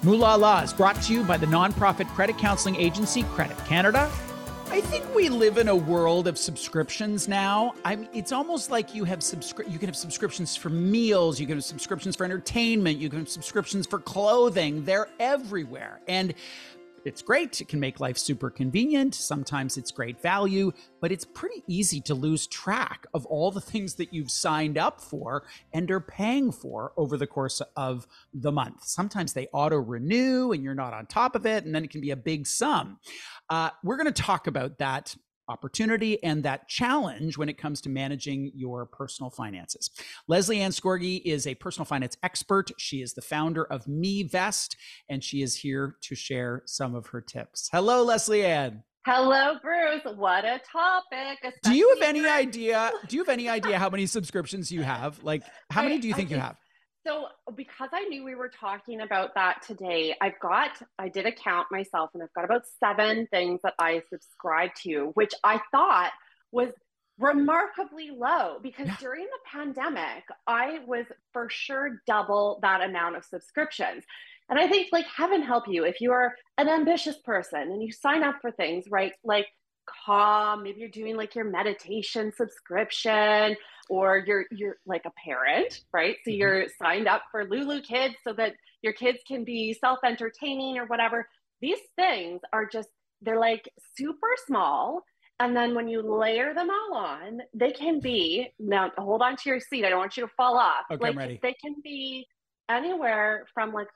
Moolah Law is brought to you by the nonprofit credit counseling agency Credit Canada. I think we live in a world of subscriptions now. I mean, it's almost like you can have subscriptions for meals, you can have subscriptions for entertainment, you can have subscriptions for clothing. They're everywhere. And it's great. It can make life super convenient. Sometimes it's great value, but it's pretty easy to lose track of all the things that you've signed up for and are paying for over the course of the month. Sometimes they auto renew and you're not on top of it, and then it can be a big sum. We're going to talk about that opportunity and that challenge when it comes to managing your personal finances. Lesley-Ann Scorgie is a personal finance expert. She is the founder of MeVest, and she is here to share some of her tips. Hello, Lesley-Ann. Hello, Bruce. What a topic. Do you have any idea how many subscriptions you have? Like, how many do you think you have? So because I knew we were talking about that today, I did a count myself, and I've got about 7 things that I subscribe to, which I thought was remarkably low because during the pandemic, I was for sure double that amount of subscriptions. And I think, like, heaven help you if you are an ambitious person and you sign up for things, right? Like Calm, maybe you're doing like your meditation subscription, or you're like a parent, right? So you're signed up for Lulu Kids so that your kids can be self-entertaining or whatever. These things are they're like super small. And then when you layer them all on, they can be, now hold on to your seat, I don't want you to fall off. Okay, I'm ready. They can be anywhere from like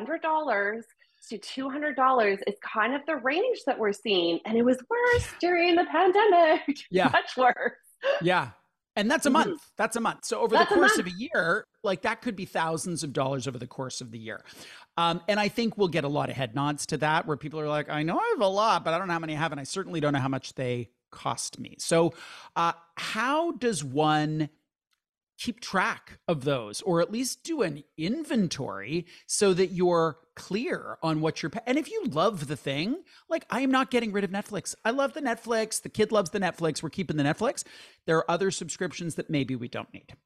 $100 to $200 is kind of the range that we're seeing. And it was worse during the pandemic. Yeah. Much worse. Yeah. And that's a month. That's a month. So over the course of a year, like that could be thousands of dollars over the course of the year. And I think we'll get a lot of head nods to that, where people are like, I know I have a lot, but I don't know how many I have. And I certainly don't know how much they cost me. So how does one keep track of those, or at least do an inventory so that you're clear on what you're paying? And if you love the thing, like, I am not getting rid of Netflix. I love the Netflix. The kid loves the Netflix. We're keeping the Netflix. There are other subscriptions that maybe we don't need.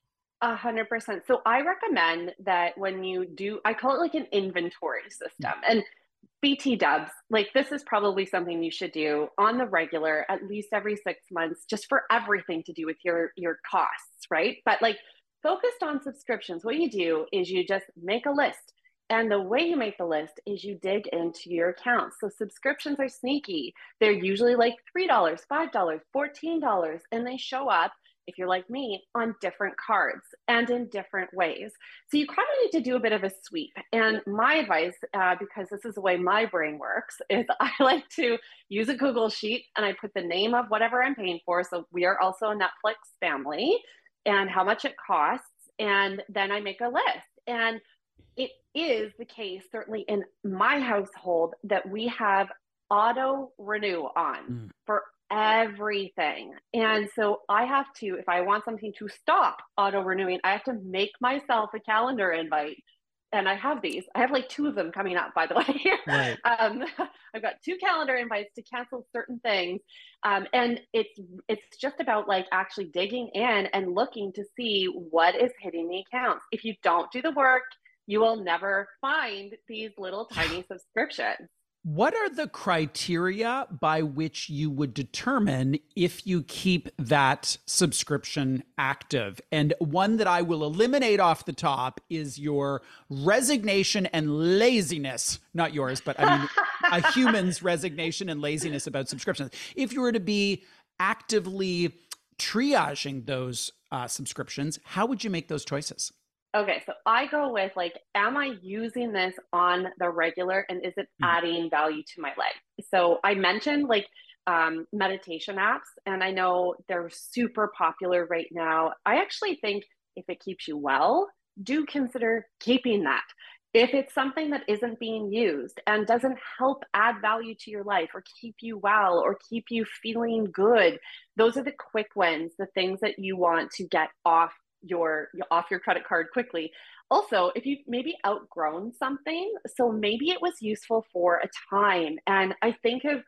100%. So I recommend that when you do, I call it like an inventory system. And BT dubs, like, this is probably something you should do on the regular, at least every 6 months, just for everything to do with your costs, right? But like, focused on subscriptions, what you do is you just make a list. And the way you make the list is you dig into your accounts. So subscriptions are sneaky. They're usually like $3, $5, $14, and they show up, if you're like me, on different cards and in different ways. So you kind of need to do a bit of a sweep. And my advice, because this is the way my brain works, is I like to use a Google Sheet and I put the name of whatever I'm paying for. So we are also a Netflix family, and how much it costs. And then I make a list. And it is the case, certainly in my household, that we have auto renew on for everything. And so I have to, if I want something to stop auto renewing, I have to make myself a calendar invite. And I have these. I have like 2 of them coming up, by the way. Right. I've got 2 calendar invites to cancel certain things. And it's just about like actually digging in and looking to see what is hitting the accounts. If you don't do the work, you will never find these little tiny subscriptions. What are the criteria by which you would determine if you keep that subscription active? And one that I will eliminate off the top is your resignation and laziness. Not yours, but I mean a human's resignation and laziness about subscriptions. If you were to be actively triaging those subscriptions, how would you make those choices? Okay, so I go with like, am I using this on the regular, and is it adding value to my life? So I mentioned like meditation apps, and I know they're super popular right now. I actually think if it keeps you well, do consider keeping that. If it's something that isn't being used and doesn't help add value to your life or keep you well or keep you feeling good, those are the quick wins, the things that you want to get off your credit card quickly. Also, if you've maybe outgrown something, so maybe it was useful for a time. And I think of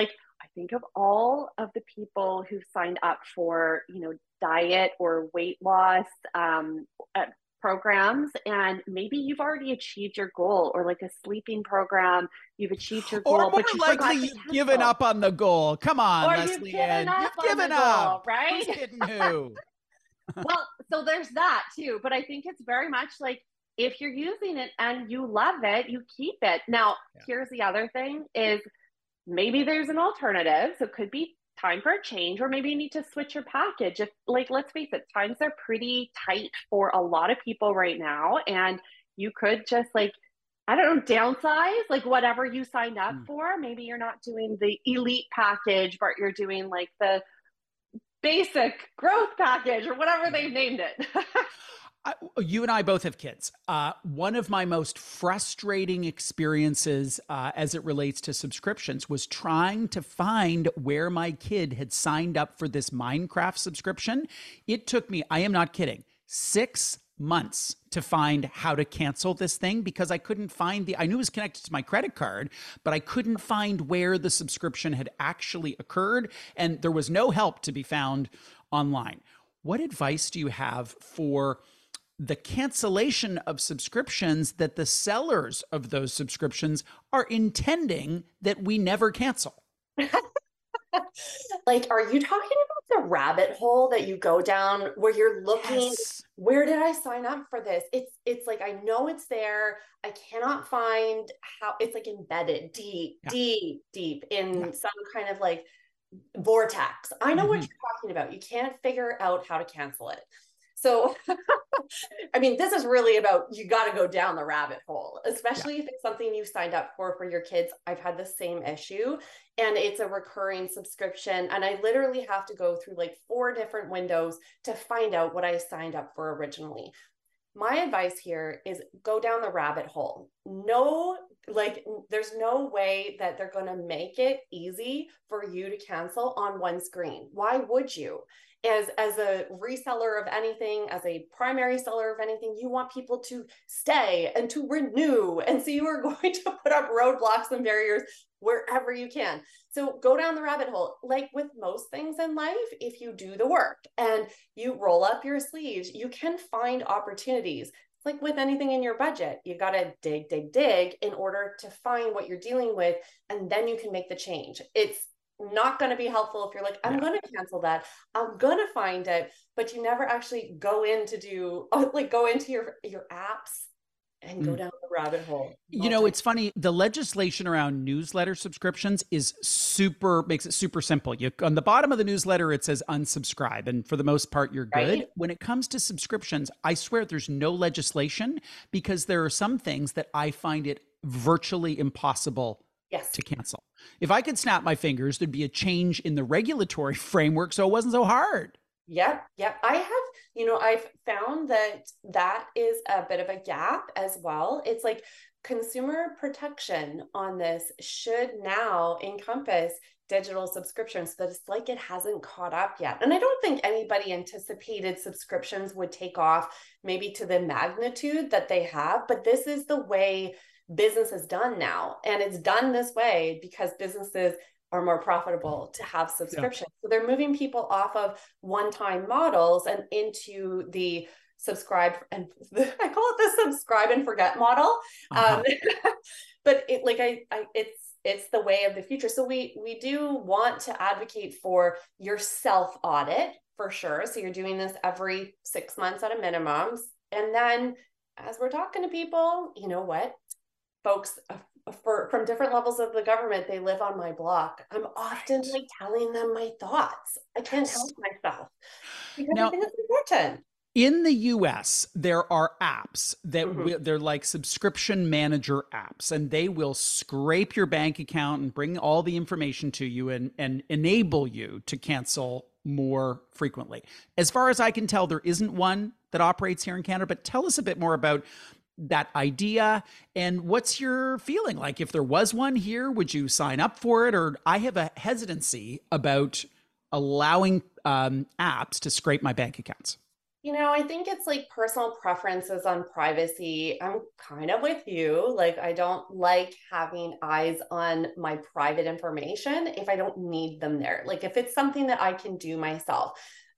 all of the people who've signed up for, diet or weight loss programs and maybe you've already achieved your goal, or like a sleeping program, you've achieved your Or goal, more but you likely, forgot to you've given cancel. up on the goal. Come on, Or you've Leslie given Ann. up You've on the given goal, up. right? Who's kidding who? Well, so there's that too. But I think it's very much like if you're using it and you love it, you keep it. Now, Yeah. here's the other thing is maybe there's an alternative. So it could be time for a change, or maybe you need to switch your package. If, like, let's face it, times are pretty tight for a lot of people right now. And you could just like, I don't know, downsize like whatever you signed up Mm. for. Maybe you're not doing the elite package, but you're doing like the basic growth package or whatever they've named it. You and I both have kids. One of my most frustrating experiences as it relates to subscriptions was trying to find where my kid had signed up for this Minecraft subscription. It took me, I am not kidding, 6 months to find how to cancel this thing because I couldn't find I knew it was connected to my credit card, but I couldn't find where the subscription had actually occurred. And there was no help to be found online. What advice do you have for the cancellation of subscriptions that the sellers of those subscriptions are intending that we never cancel? Like, are you talking about the rabbit hole that you go down where you're looking, Yes. where did I sign up for this? It's like, I know it's there. I cannot find how. It's like embedded deep, Yeah. deep in Yeah. some kind of like vortex. I know what Mhm. you're talking about. You can't figure out how to cancel it. So, I mean, this is really about, you got to go down the rabbit hole, especially if it's something you signed up for your kids. I've had the same issue, and it's a recurring subscription. And I literally have to go through like 4 different windows to find out what I signed up for originally. My advice here is go down the rabbit hole. No, like, there's no way that they're going to make it easy for you to cancel on one screen. Why would you? As a reseller of anything, as a primary seller of anything, you want people to stay and to renew. And so you are going to put up roadblocks and barriers wherever you can. So go down the rabbit hole. Like with most things in life, if you do the work and you roll up your sleeves, you can find opportunities. It's like with anything in your budget, you got to dig in order to find what you're dealing with, and then you can make the change. It's not going to be helpful if you're like, I'm going to cancel that, I'm going to find it, but you never actually go in to do, like, go into your apps and go down the rabbit hole. You know, it's funny. The legislation around newsletter subscriptions makes it super simple. On the bottom of the newsletter, it says unsubscribe. And for the most part, you're good. Right? When it comes to subscriptions, I swear there's no legislation because there are some things that I find it virtually impossible to cancel. If I could snap my fingers, there'd be a change in the regulatory framework so it wasn't so hard. Yep. I have, I've found that is a bit of a gap as well. It's like consumer protection on this should now encompass digital subscriptions, so that it's like it hasn't caught up yet. And I don't think anybody anticipated subscriptions would take off maybe to the magnitude that they have, but this is the way business is done now. And it's done this way because businesses are more profitable to have subscriptions. So they're moving people off of one-time models and into the subscribe, and I call it the subscribe and forget model. But it's the way of the future. So we do want to advocate for your self audit for sure. So you're doing this every 6 months at a minimum. And then as we're talking to people, you know what? Folks from different levels of the government, they live on my block. I'm often like telling them my thoughts. I can't help myself because I think it's important. In the US, there are apps that they're like subscription manager apps, and they will scrape your bank account and bring all the information to you and enable you to cancel more frequently. As far as I can tell, there isn't one that operates here in Canada, but tell us a bit more about that idea and what's your feeling like. If there was one here, would you sign up for it? Or I have a hesitancy about allowing apps to scrape my bank accounts. I think it's like personal preferences on privacy. I'm kind of with you. Like, I don't like having eyes on my private information if I don't need them there. Like, if it's something that I can do myself.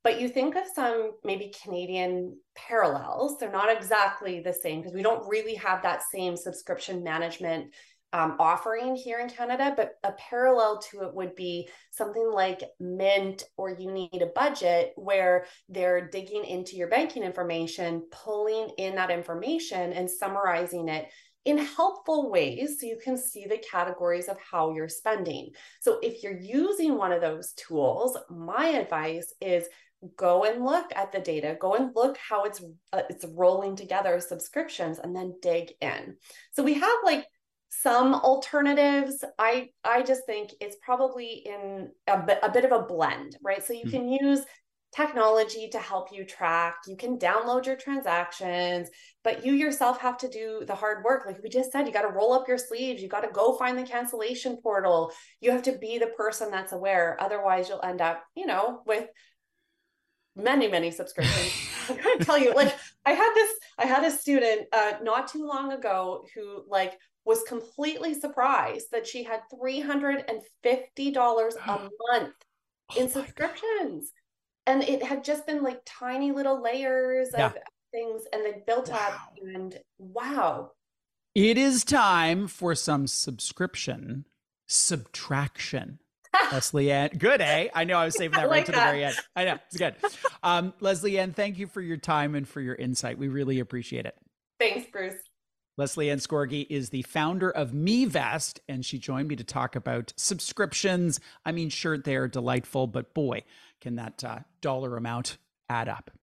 But you think of some maybe Canadian parallels. They're not exactly the same because we don't really have that same subscription management offering here in Canada, but a parallel to it would be something like Mint or You Need a Budget, where they're digging into your banking information, pulling in that information and summarizing it in helpful ways so you can see the categories of how you're spending. So if you're using one of those tools, my advice is go and look at the data, go and look how it's rolling together subscriptions, and then dig in. So we have like some alternatives. I just think it's probably in a bit of a blend, right? So you can use technology to help you track, you can download your transactions, but you yourself have to do the hard work. Like we just said, you got to roll up your sleeves, you got to go find the cancellation portal, you have to be the person that's aware. Otherwise you'll end up, with many subscriptions. I'm going to tell you, like I had a student not too long ago who was completely surprised that she had $350 a month in subscriptions. And it had just been like tiny little layers of things, and they built up, and wow. It is time for some subscription subtraction. Lesley-Ann, good, eh? I know I was saving that right to the very end. I know, it's good. Lesley-Ann, thank you for your time and for your insight. We really appreciate it. Thanks, Bruce. Lesley-Ann Scorgie is the founder of MeVest, and she joined me to talk about subscriptions. I mean, sure, they're delightful, but boy, can that dollar amount add up.